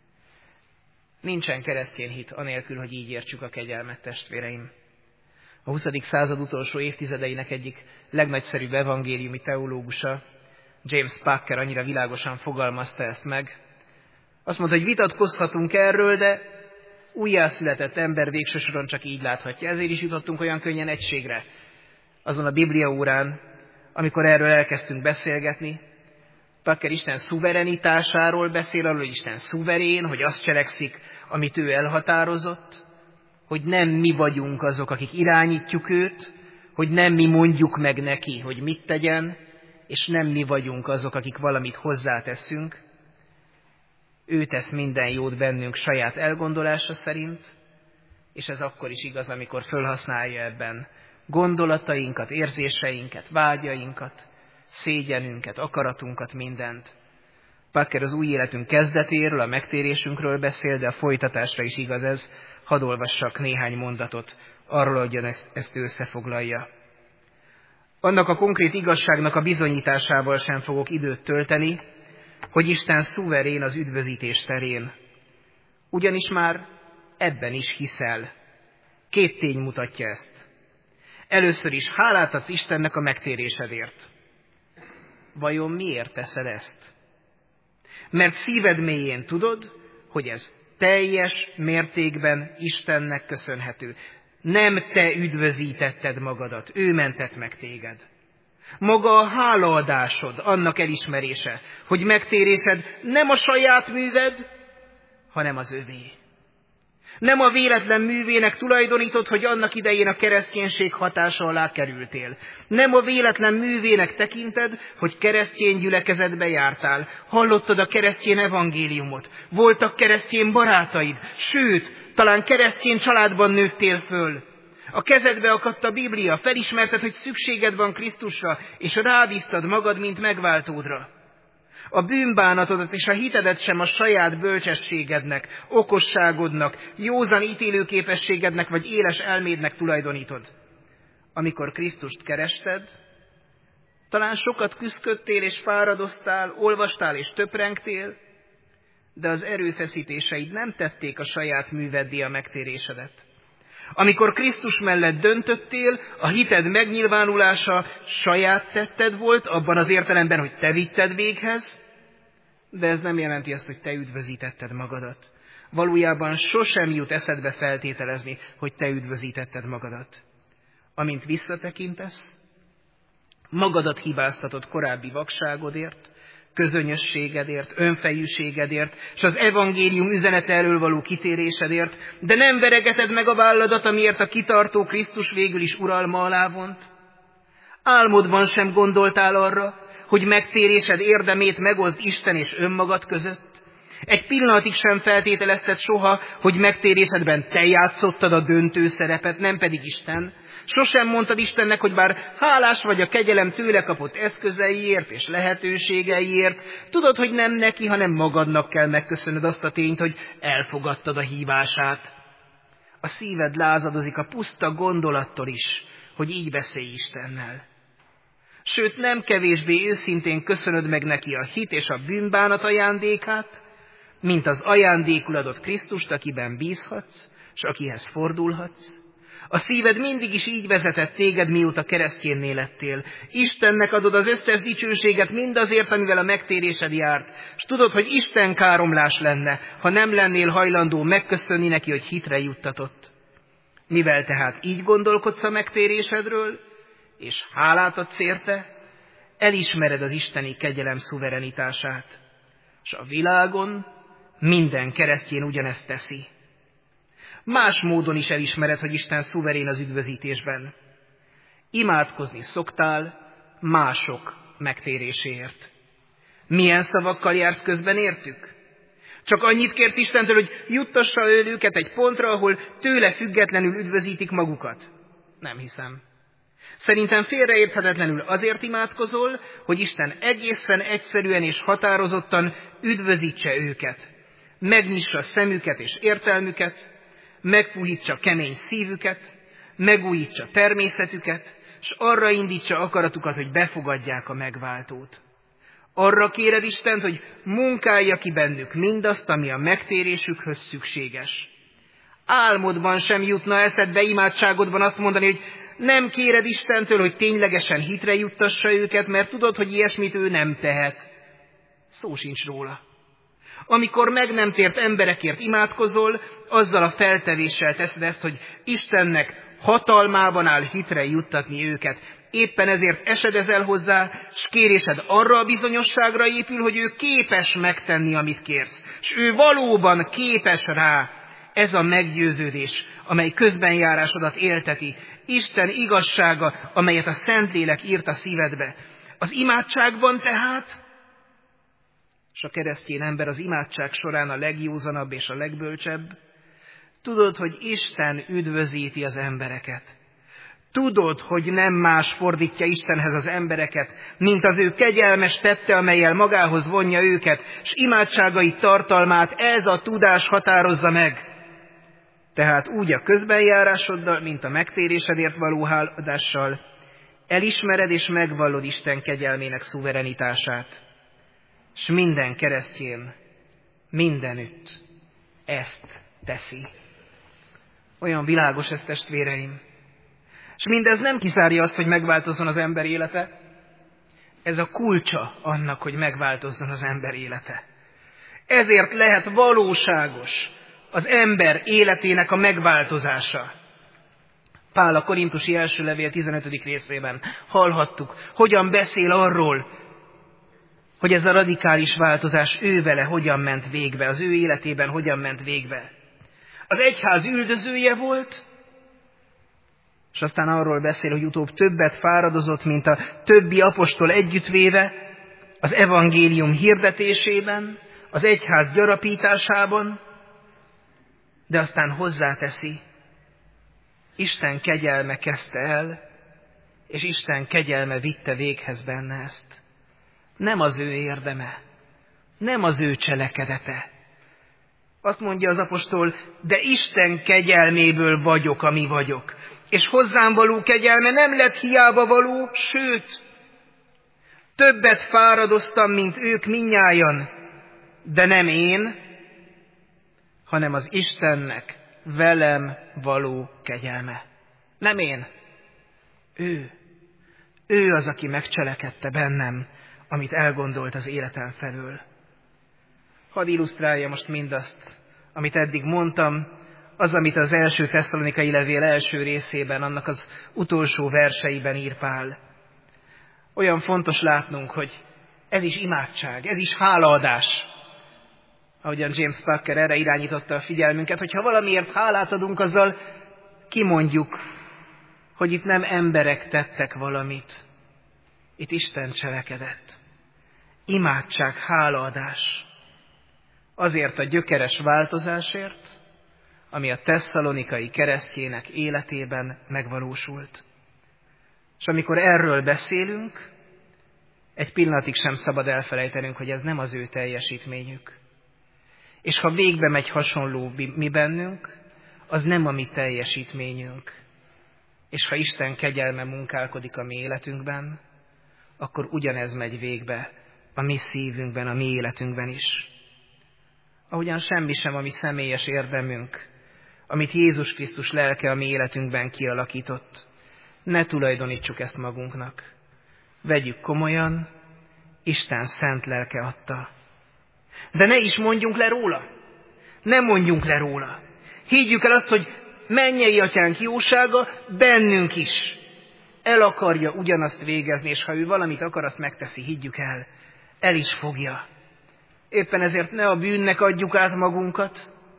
Nincsen keresztény hit anélkül, hogy így értsük a kegyelmet, testvéreim. A huszadik század utolsó évtizedeinek egyik legnagyszerűbb evangéliumi teológusa, James Packer annyira világosan fogalmazta ezt meg. Azt mondta, hogy vitatkozhatunk erről, de újjászületett ember végső soron csak így láthatja. Ezért is jutottunk olyan könnyen egységre azon a Biblia órán, amikor erről elkezdtünk beszélgetni. Packer Isten szuverenitásáról beszél, arról, hogy Isten szuverén, hogy azt cselekszik, amit ő elhatározott, hogy nem mi vagyunk azok, akik irányítjuk őt, hogy nem mi mondjuk meg neki, hogy mit tegyen, és nem mi vagyunk azok, akik valamit hozzáteszünk. Ő tesz minden jót bennünk saját elgondolása szerint, és ez akkor is igaz, amikor fölhasználja ebben gondolatainkat, érzéseinket, vágyainkat, szégyenünket, akaratunkat, mindent. Packer az új életünk kezdetéről, a megtérésünkről beszél, de a folytatásra is igaz ez. Hadd olvassak néhány mondatot arról, hogy ezt összefoglalja. Annak a konkrét igazságnak a bizonyításával sem fogok időt tölteni, hogy Isten szuverén az üdvözítés terén. Ugyanis már ebben is hiszel. Két tény mutatja ezt. Először is hálát adsz Istennek a megtérésedért. Vajon miért teszed ezt? Mert szíved mélyén tudod, hogy ez teljes mértékben Istennek köszönhető. Nem te üdvözítetted magadat, ő mentett meg téged. Maga a hálaadásod, annak elismerése, hogy megtérésed nem a saját műved, hanem az övé. Nem a véletlen művének tulajdonítod, hogy annak idején a kereszténység hatása alá kerültél. Nem a véletlen művének tekinted, hogy keresztény gyülekezetbe jártál. Hallottad a keresztény evangéliumot. Voltak keresztény barátaid. Sőt, talán keresztény családban nőttél föl. A kezedbe akadt a Biblia, felismerted, hogy szükséged van Krisztusra, és rábíztad magad, mint megváltódra. A bűnbánatodat és a hitedet sem a saját bölcsességednek, okosságodnak, józan ítélőképességednek vagy éles elmédnek tulajdonítod. Amikor Krisztust kerested, talán sokat küszködtél és fáradoztál, olvastál és töprengtél, de az erőfeszítéseid nem tették a saját műveddé a megtérésedet. Amikor Krisztus mellett döntöttél, a hited megnyilvánulása saját tetted volt, abban az értelemben, hogy te vitted véghez, de ez nem jelenti azt, hogy te üdvözítetted magadat. Valójában sosem jut eszedbe feltételezni, hogy te üdvözítetted magadat. Amint visszatekintesz, magadat hibáztatod korábbi vakságodért, közönyösségedért, önfejűségedért, és az evangélium üzenete elől való kitérésedért, de nem veregeted meg a válladat, amiért a kitartó Krisztus végül is uralma alá vont. Álmodban sem gondoltál arra, hogy megtérésed érdemét megozd Isten és önmagad között. Egy pillanatig sem feltételezted soha, hogy megtérésedben te játszottad a döntő szerepet, nem pedig Isten. Sosem mondtad Istennek, hogy bár hálás vagy a kegyelem tőle kapott eszközeiért és lehetőségeiért, tudod, hogy nem neki, hanem magadnak kell megköszönnöd azt a tényt, hogy elfogadtad a hívását. A szíved lázadozik a puszta gondolattól is, hogy így beszélj Istennel. Sőt, nem kevésbé őszintén köszönöd meg neki a hit és a bűnbánat ajándékát, mint az ajándékul adott Krisztust, akiben bízhatsz, és akihez fordulhatsz. A szíved mindig is így vezetett téged, mióta keresztjénné lettél. Istennek adod az összes dicsőséget mindazért, amivel a megtérésed járt, és tudod, hogy Isten káromlás lenne, ha nem lennél hajlandó megköszönni neki, hogy hitre juttatott. Mivel tehát így gondolkodsz a megtérésedről, és hálát adsz érte, elismered az isteni kegyelem szuverenitását. És a világon minden keresztjén ugyanezt teszi. Más módon is elismered, hogy Isten szuverén az üdvözítésben. Imádkozni szoktál mások megtéréséért. Milyen szavakkal jársz közben értük? Csak annyit kért Istentől, hogy juttassa el őket egy pontra, ahol tőle függetlenül üdvözítik magukat? Nem hiszem. Szerintem félreérthetetlenül azért imádkozol, hogy Isten egészen egyszerűen és határozottan üdvözítse őket. Megnyissa szemüket és értelmüket, megpuhítsa kemény szívüket, megújítsa természetüket, és arra indítsa akaratukat, hogy befogadják a megváltót. Arra kéred Istent, hogy munkálja ki bennük mindazt, ami a megtérésükhöz szükséges. Álmodban sem jutna eszedbe imádságodban azt mondani, hogy nem kéred Istentől, hogy ténylegesen hitre juttassa őket, mert tudod, hogy ilyesmit ő nem tehet. Szó sincs róla. Amikor meg nem tért emberekért imádkozol, azzal a feltevéssel teszed ezt, hogy Istennek hatalmában áll hitre juttatni őket. Éppen ezért esedezel hozzá, s kérésed arra a bizonyosságra épül, hogy ő képes megtenni, amit kérsz. És ő valóban képes rá. Ez a meggyőződés, amely közbenjárásodat élteti. Isten igazsága, amelyet a Szentlélek írt a szívedbe. Az imádságban tehát, és a keresztény ember az imádság során a legjózanabb és a legbölcsebb, tudod, hogy Isten üdvözíti az embereket. Tudod, hogy nem más fordítja Istenhez az embereket, mint az ő kegyelmes tette, amellyel magához vonja őket, s imádságai tartalmát ez a tudás határozza meg. Tehát úgy a közbenjárásoddal, mint a megtérésedért való háladással elismered és megvallod Isten kegyelmének szuverenitását. S minden keresztjén mindenütt ezt teszi. Olyan világos ez, testvéreim. És mindez nem kizárja azt, hogy megváltozzon az ember élete. Ez a kulcsa annak, hogy megváltozzon az ember élete. Ezért lehet valóságos az ember életének a megváltozása. Pál a Korintusi első levél tizenötödik részében hallhattuk, hogyan beszél arról, hogy ez a radikális változás ő vele hogyan ment végbe, az ő életében hogyan ment végbe. Az egyház üldözője volt, és aztán arról beszél, hogy utóbb többet fáradozott, mint a többi apostol együttvéve az evangélium hirdetésében, az egyház gyarapításában, de aztán hozzáteszi, Isten kegyelme kezdte el, és Isten kegyelme vitte véghez benne ezt. Nem az ő érdeme, nem az ő cselekedete. Azt mondja az apostol, de Isten kegyelméből vagyok, ami vagyok. És hozzám való kegyelme nem lett hiába való, sőt, többet fáradoztam, mint ők mindnyájan, de nem én, hanem az Istennek velem való kegyelme. Nem én, ő. Ő az, aki megcselekedte bennem, amit elgondolt az életem felől. Hadd illusztrálja most mindazt, amit eddig mondtam, az, amit az első Tesszalonikai levél első részében, annak az utolsó verseiben ír Pál. Olyan fontos látnunk, hogy ez is imádság, ez is hálaadás. Ahogyan James Packer erre irányította a figyelmünket, hogyha valamiért hálát adunk, azzal kimondjuk, hogy itt nem emberek tettek valamit, itt Isten cselekedett. Imádság, hálaadás. Azért a gyökeres változásért, ami a tesszalonikai keresztjének életében megvalósult. És amikor erről beszélünk, egy pillanatig sem szabad elfelejtenünk, hogy ez nem az ő teljesítményük. És ha végbe megy hasonló mi bennünk, az nem a mi teljesítményünk. És ha Isten kegyelme munkálkodik a mi életünkben, akkor ugyanez megy végbe a mi szívünkben, a mi életünkben is. Ahogyan semmi sem a mi személyes érdemünk, amit Jézus Krisztus lelke a mi életünkben kialakított. Ne tulajdonítsuk ezt magunknak. Vegyük komolyan, Isten szent lelke adta. De ne is mondjunk le róla. Ne mondjunk le róla. Higgyük el azt, hogy mennyei atyánk jósága bennünk is el akarja ugyanazt végezni, és ha ő valamit akar, azt megteszi, higgyük el. El is fogja. Éppen ezért ne a bűnnek adjuk át magunkat,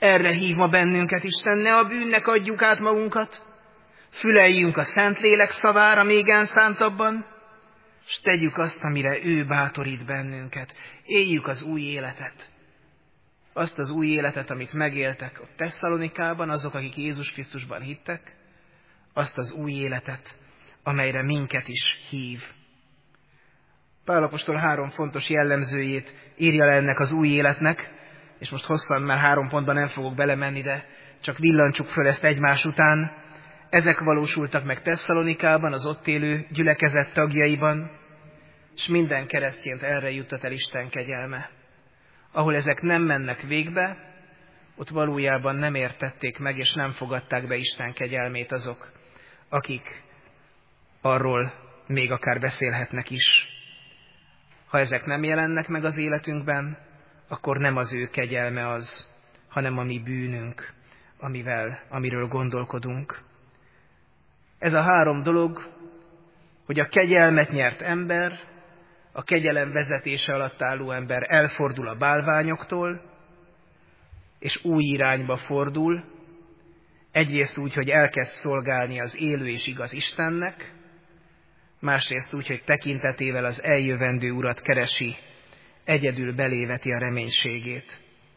Erre hív ma bennünket Isten, ne a bűnnek adjuk át magunkat, füleljünk a Szentlélek szavára még elszántabban, s tegyük azt, amire ő bátorít bennünket. Éljük az új életet. Azt az új életet, amit megéltek ott Tesszalonikában, azok, akik Jézus Krisztusban hittek, azt az új életet, amelyre minket is hív. Pál apostol három fontos jellemzőjét írja le ennek az új életnek, és most hosszan, már három pontban nem fogok belemenni, de csak villancsuk föl ezt egymás után. Ezek valósultak meg Tesszalonikában, az ott élő gyülekezet tagjaiban, és minden keresztjént erre juttat el Isten kegyelme. Ahol ezek nem mennek végbe, ott valójában nem értették meg, és nem fogadták be Isten kegyelmét azok, akik arról még akár beszélhetnek is. Ha ezek nem jelennek meg az életünkben, akkor nem az ő kegyelme az, hanem a mi bűnünk, amivel, amiről gondolkodunk. Ez a három dolog, hogy a kegyelmet nyert ember, a kegyelem vezetése alatt álló ember elfordul a bálványoktól, és új irányba fordul, egyrészt úgy, hogy elkezd szolgálni az élő és igaz Istennek, másrészt úgy, hogy tekintetével az eljövendő Urat keresi, egyedül beléveti a reménységét.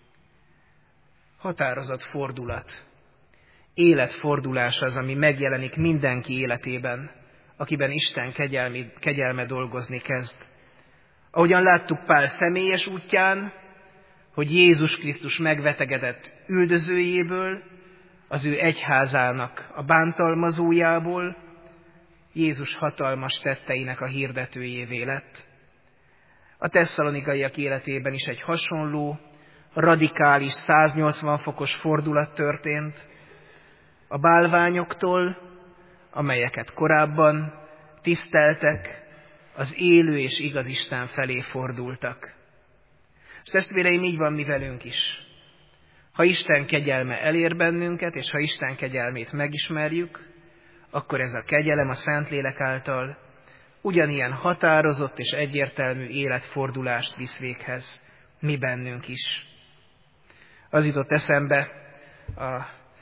Határozott fordulat, életfordulás az, ami megjelenik mindenki életében, akiben Isten kegyelmi, kegyelme dolgozni kezd. Ahogyan láttuk Pál személyes útján, hogy Jézus Krisztus megvetegedett üldözőjéből, az ő egyházának a bántalmazójából, Jézus hatalmas tetteinek a hirdetőjévé lett. A tesszalonikaiak életében is egy hasonló, radikális, száznyolcvan fokos fordulat történt. A bálványoktól, amelyeket korábban tiszteltek, az élő és igaz Isten felé fordultak. És testvéreim, így van mi velünk is. Ha Isten kegyelme elér bennünket, és ha Isten kegyelmét megismerjük, akkor ez a kegyelem a Szentlélek által ugyanilyen határozott és egyértelmű életfordulást visz véghez, mi bennünk is. Az jutott eszembe, a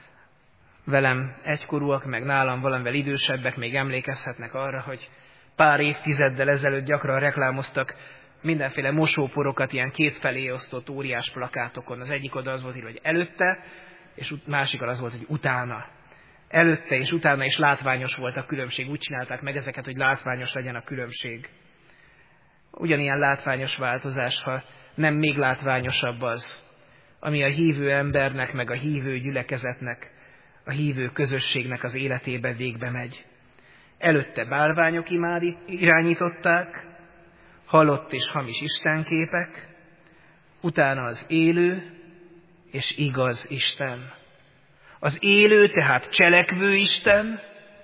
velem egykorúak, meg nálam valamivel idősebbek még emlékezhetnek arra, hogy pár évtizeddel ezelőtt gyakran reklámoztak mindenféle mosóporokat ilyen kétfelé osztott óriás plakátokon. Az egyik oda az volt írva, hogy előtte, és másik az volt, hogy utána. Előtte és utána is látványos volt a különbség. Úgy csinálták meg ezeket, hogy látványos legyen a különbség. Ugyanilyen látványos változás, ha nem még látványosabb az, ami a hívő embernek, meg a hívő gyülekezetnek, a hívő közösségnek az életébe végbe megy. Előtte bálványok irányították, halott és hamis istenképek, utána az élő és igaz Isten. Az élő, tehát cselekvő Isten,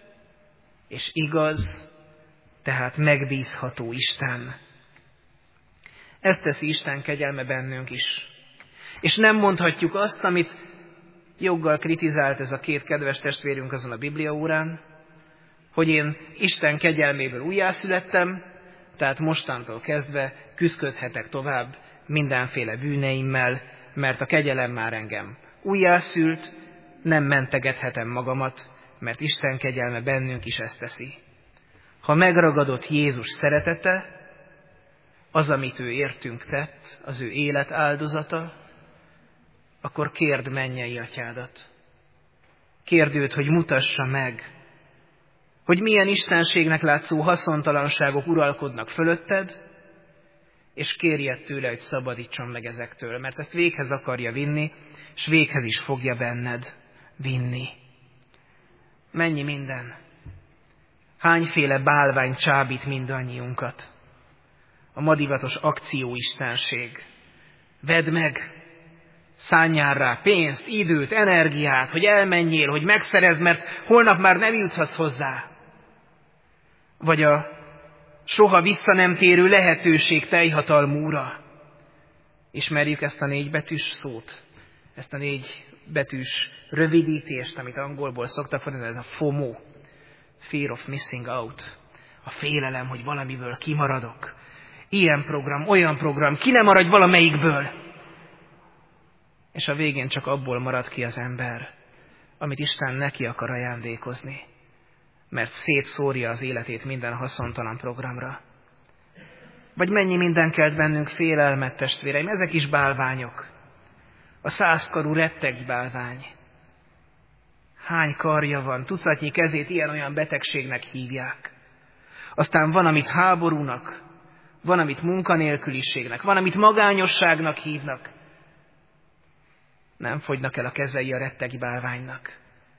és igaz, tehát megbízható Isten. Ezt teszi Isten kegyelme bennünk is. És nem mondhatjuk azt, amit joggal kritizált ez a két kedves testvérünk azon a bibliaórán, hogy én Isten kegyelméből újjászülettem, tehát mostantól kezdve küszködhetek tovább mindenféle bűneimmel, mert a kegyelem már engem újjászült, nem mentegethetem magamat, mert Isten kegyelme bennünk is ezt teszi. Ha megragadott Jézus szeretete, az, amit ő értünk tett, az ő élet áldozata, akkor kérd mennyei atyádat. Kérd őt, hogy mutassa meg, hogy milyen istenségnek látszó haszontalanságok uralkodnak fölötted, és kérjed tőle, hogy szabadítson meg ezektől, mert ezt véghez akarja vinni, és véghez is fogja benned vinni. Mennyi minden. Hányféle bálvány csábít mindannyiunkat. A madivatos akcióistenség. Vedd meg, szánjál rá pénzt, időt, energiát, hogy elmenjél, hogy megszerezd, mert holnap már nem juthatsz hozzá. Vagy a soha vissza nem térő lehetőség teljhatalmú ura. Ismerjük ezt a négy betűs szót? Ezt a négy betűs rövidítést, amit angolból szoktak mondani, ez a FOMO. Fear of missing out. A félelem, hogy valamiből kimaradok. Ilyen program, olyan program, ki nem maradj valamelyikből. és a végén csak abból marad ki az ember, amit Isten neki akar ajándékozni, mert szétszórja az életét minden haszontalan programra. Vagy mennyi minden kelt bennünk félelmet, testvéreim, ezek is bálványok. A százkarú retteg bálvány. Hány karja van, tucatnyi kezét ilyen-olyan betegségnek hívják. Aztán van, amit háborúnak, van, amit munkanélküliségnek, van, amit magányosságnak hívnak. Nem fogynak el a kezei a rettegi bálványnak.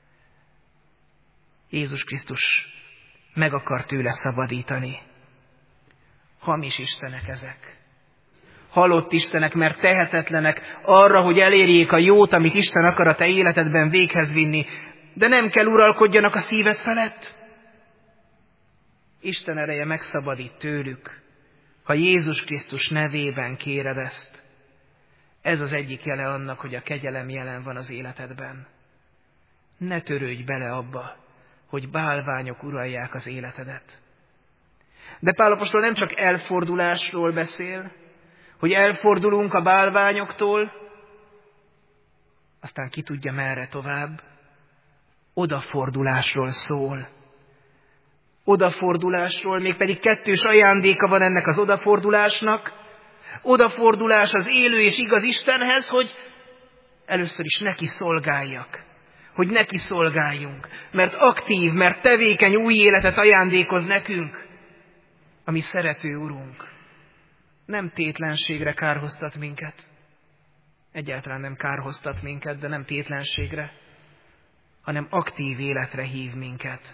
Jézus Krisztus meg akar tőle szabadítani. Hamis istenek ezek. Halott istenek, mert tehetetlenek arra, hogy elérjék a jót, amit Isten akar a te életedben véghez vinni, de nem kell uralkodjanak a szíved felett. Isten ereje megszabadít tőlük, ha Jézus Krisztus nevében kéred ezt. Ez az egyik jele annak, hogy a kegyelem jelen van az életedben. Ne törődj bele abba, hogy bálványok uralják az életedet. De Pál apostol nem csak elfordulásról beszél, hogy elfordulunk a bálványoktól, aztán ki tudja merre tovább, odafordulásról szól. Odafordulásról, mégpedig kettős ajándéka van ennek az odafordulásnak. Odafordulás az élő és igaz Istenhez, hogy először is neki szolgáljak, hogy neki szolgáljunk, mert aktív, mert tevékeny új életet ajándékoz nekünk, ami szerető Urunk. Nem tétlenségre kárhoztat minket, egyáltalán nem kárhoztat minket, de nem tétlenségre, hanem aktív életre hív minket.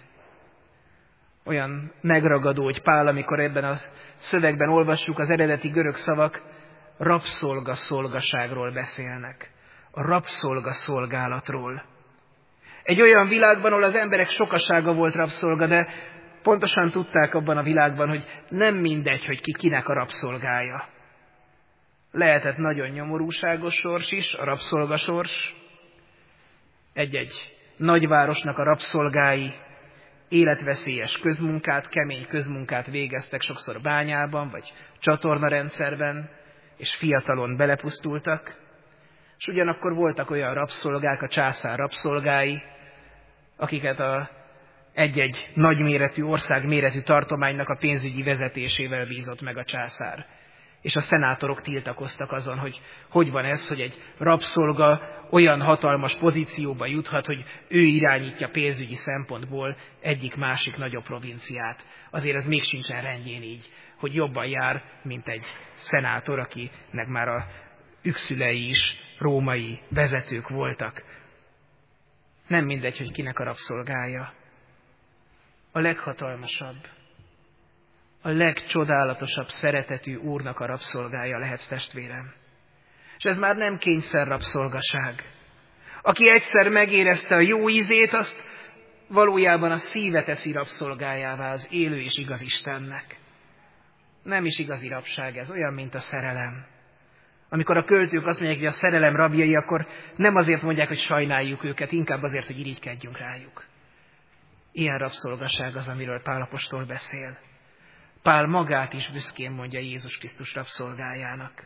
Olyan megragadó, hogy Pál, amikor ebben a szövegben olvassuk, az eredeti görög szavak rabszolga-szolgaságról beszélnek. A rabszolga-szolgálatról. Egy olyan világban, ahol az emberek sokasága volt rabszolga, de pontosan tudták abban a világban, hogy nem mindegy, hogy ki kinek a rabszolgája. Lehetett nagyon nyomorúságos sors is, a rabszolgasors. Egy-egy nagyvárosnak a rabszolgái életveszélyes közmunkát, kemény közmunkát végeztek sokszor bányában, vagy csatornarendszerben, és fiatalon belepusztultak. És ugyanakkor voltak olyan rabszolgák, a császár rabszolgái, akiket a egy-egy nagyméretű, országméretű tartománynak a pénzügyi vezetésével bízott meg a császár. És a szenátorok tiltakoztak azon, hogy hogy van ez, hogy egy rabszolga olyan hatalmas pozícióba juthat, hogy ő irányítja pénzügyi szempontból egyik-másik nagyobb provinciát. Azért ez még sincsen rendjén így, hogy jobban jár, mint egy szenátor, akinek már a ükszülei is római vezetők voltak. Nem mindegy, hogy kinek a rabszolgája. A leghatalmasabb, a legcsodálatosabb szeretetű Úrnak a rabszolgája lehet, testvérem. És ez már nem kényszer rabszolgaság. Aki egyszer megérezte a jó ízét, azt valójában a szíve teszi rabszolgájává az élő és igaz Istennek. Nem is igazi rabság ez, olyan, mint a szerelem. Amikor a költők azt mondják, hogy a szerelem rabjai, akkor nem azért mondják, hogy sajnáljuk őket, inkább azért, hogy irigykedjünk rájuk. Ilyen rabszolgaság az, amiről Pál apostol beszél. Pál magát is büszkén mondja Jézus Krisztus rabszolgájának.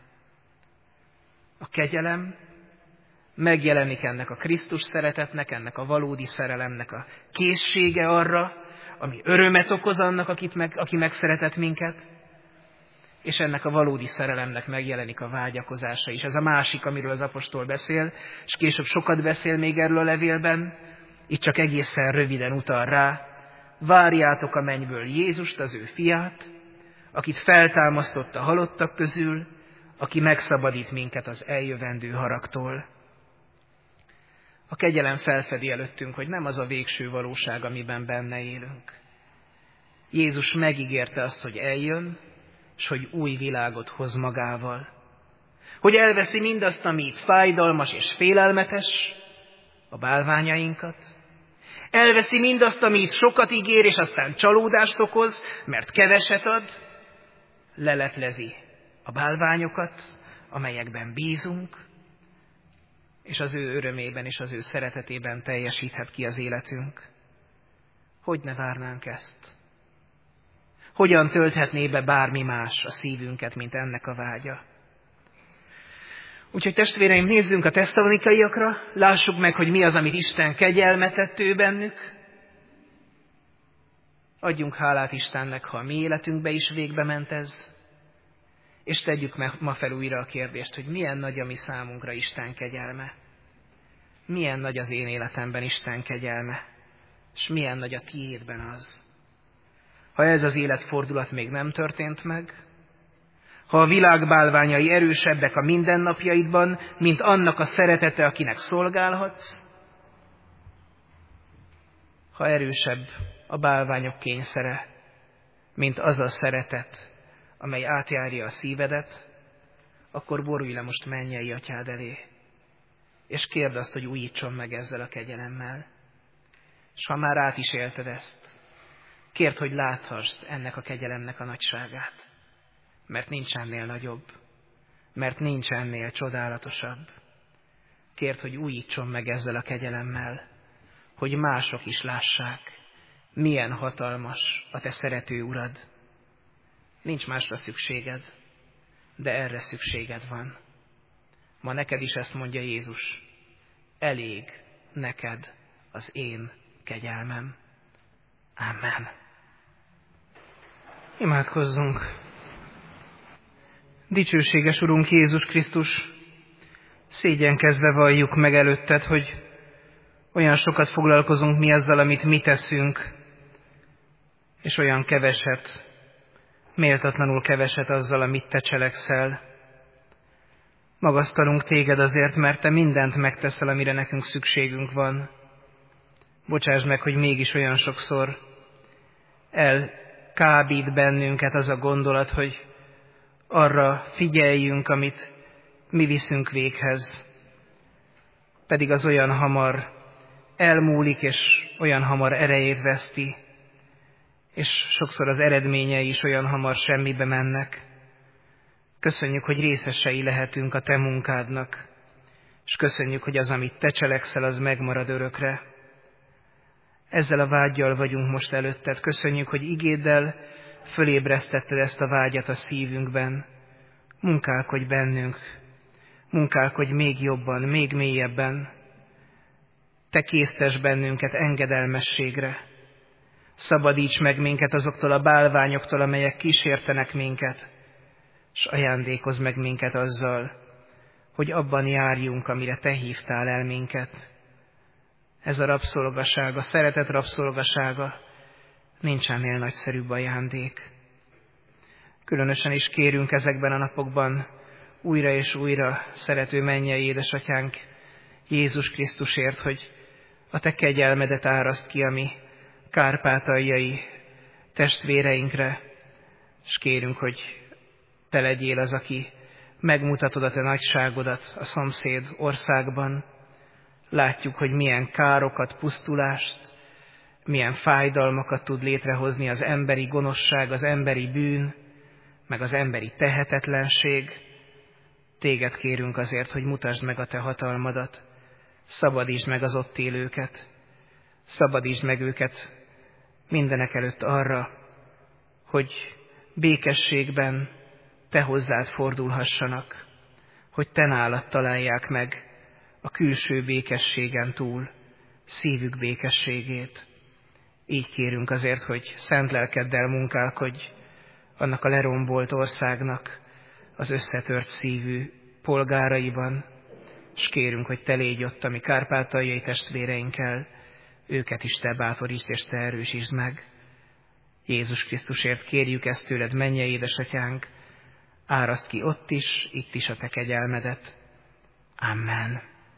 A kegyelem megjelenik ennek a Krisztus szeretetnek, ennek a valódi szerelemnek a készsége arra, ami örömet okoz annak, akit meg, aki megszeretett minket, és ennek a valódi szerelemnek megjelenik a vágyakozása is. Ez a másik, amiről az apostol beszél, és később sokat beszél még erről a levélben, itt csak egészen röviden utal rá. Várjátok a mennyből Jézust, az ő fiát, akit feltámasztott a halottak közül, aki megszabadít minket az eljövendő haragtól. A kegyelem felfedi előttünk, hogy nem az a végső valóság, amiben benne élünk. Jézus megígérte azt, hogy eljön, és hogy új világot hoz magával. Hogy elveszi mindazt, ami itt fájdalmas és félelmetes, a bálványainkat. Elveszi mindazt, ami itt sokat ígér, és aztán csalódást okoz, mert keveset ad. Leleplezi a bálványokat, amelyekben bízunk, és az ő örömében és az ő szeretetében teljesíthet ki az életünk. Hogy ne várnánk ezt? Hogyan tölthetné be bármi más a szívünket, mint ennek a vágya? Úgyhogy testvéreim, nézzünk a tesszalonikaiakra, lássuk meg, hogy mi az, amit Isten kegyelmet tett ő bennük. Adjunk hálát Istennek, ha a mi életünkbe is végbe ment ez, és tegyük meg ma fel újra a kérdést, hogy milyen nagy a mi számunkra Isten kegyelme. Milyen nagy az én életemben Isten kegyelme, és milyen nagy a tiédben az. Ha ez az életfordulat még nem történt meg, ha a világ bálványai erősebbek a mindennapjaidban, mint annak a szeretete, akinek szolgálhatsz, ha erősebb a bálványok kényszere, mint az a szeretet, amely átjárja a szívedet, akkor borulj le most mennyei atyád elé, és kérd azt, hogy újítson meg ezzel a kegyelemmel. És ha már át is élted ezt, kérd, hogy láthassd ennek a kegyelemnek a nagyságát, mert nincs ennél nagyobb, mert nincs ennél csodálatosabb. Kérd, hogy újítson meg ezzel a kegyelemmel, hogy mások is lássák, milyen hatalmas a te szerető Urad. Nincs másra szükséged, de erre szükséged van. Ma neked is ezt mondja Jézus, elég neked az én kegyelmem. Amen. Imádkozzunk. Dicsőséges Urunk Jézus Krisztus, szégyenkezve valljuk meg előtted, hogy olyan sokat foglalkozunk mi azzal, amit mi teszünk, és olyan keveset, méltatlanul keveset azzal, amit te cselekszel. Magasztalunk téged azért, mert te mindent megteszel, amire nekünk szükségünk van. Bocsásd meg, hogy mégis olyan sokszor elkábít bennünket az a gondolat, hogy arra figyeljünk, amit mi viszünk véghez. Pedig az olyan hamar elmúlik, és olyan hamar erejét veszti, és sokszor az eredményei is olyan hamar semmibe mennek. Köszönjük, hogy részesei lehetünk a te munkádnak, és köszönjük, hogy az, amit te cselekszel, az megmarad örökre. Ezzel a vággyal vagyunk most előtted. Köszönjük, hogy igéddel fölébresztetted ezt a vágyat a szívünkben. Munkálkodj bennünk, munkálkodj még jobban, még mélyebben. Te késztes bennünket engedelmességre. Szabadíts meg minket azoktól a bálványoktól, amelyek kísértenek minket, s ajándékozz meg minket azzal, hogy abban járjunk, amire te hívtál el minket. Ez a rabszolgaság, a szeretet rabszolgasága, nincs ennél nagyszerűbb ajándék. Különösen is kérünk ezekben a napokban újra és újra, szerető mennyei édesatyánk, Jézus Krisztusért, hogy a te kegyelmedet áraszt ki a mi kárpátaljai testvéreinkre, és kérünk, hogy te legyél az, aki megmutatod a te nagyságodat a szomszéd országban. Látjuk, hogy milyen károkat, pusztulást, milyen fájdalmakat tud létrehozni az emberi gonoszság, az emberi bűn, meg az emberi tehetetlenség. Téged kérünk azért, hogy mutasd meg a te hatalmadat, szabadítsd meg az ott élőket, szabadítsd meg őket mindenek előtt arra, hogy békességben te hozzád fordulhassanak, hogy te nálad találják meg a külső békességen túl szívük békességét. Így kérünk azért, hogy szent lelkeddel munkálkodj annak a lerombolt országnak az összetört szívű polgáraiban, és kérünk, hogy te légy ott a mi kárpátaljai testvéreinkkel, őket is te bátorítsd és te erősítsd meg. Jézus Krisztusért kérjük ezt tőled, mennyei édesatyánk, áraszt ki ott is, itt is a te kegyelmedet. Amen.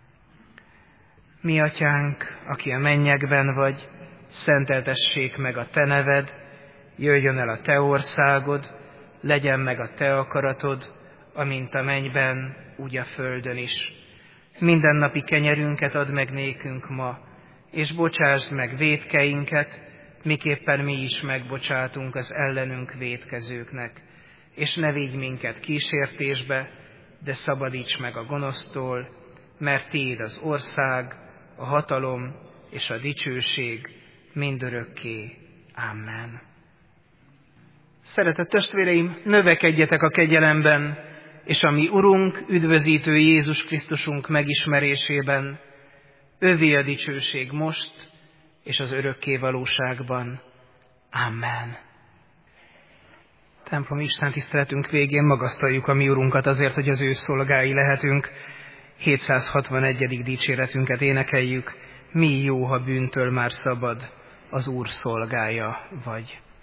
Mi atyánk, aki a mennyekben vagy, szenteltessék meg a te neved, jöjjön el a te országod, legyen meg a te akaratod, amint a mennyben, úgy a földön is. Mindennapi kenyerünket add meg nékünk ma, és bocsásd meg vétkeinket, miképpen mi is megbocsátunk az ellenünk vétkezőknek. És ne vigy minket kísértésbe, de szabadíts meg a gonosztól, mert tiéd az ország, a hatalom és a dicsőség mindörökké. Amen. Szeretett testvéreim, növekedjetek a kegyelemben, és a mi Urunk, üdvözítő Jézus Krisztusunk megismerésében, övé a dicsőség most és az örökké valóságban. Amen. Templomi Isten tiszteletünk végén magasztaljuk a mi Urunkat azért, hogy az ő szolgái lehetünk. hétszázhatvanegyedik dicséretünket énekeljük. Mi jó, ha bűntől már szabad, az Úr szolgája vagy.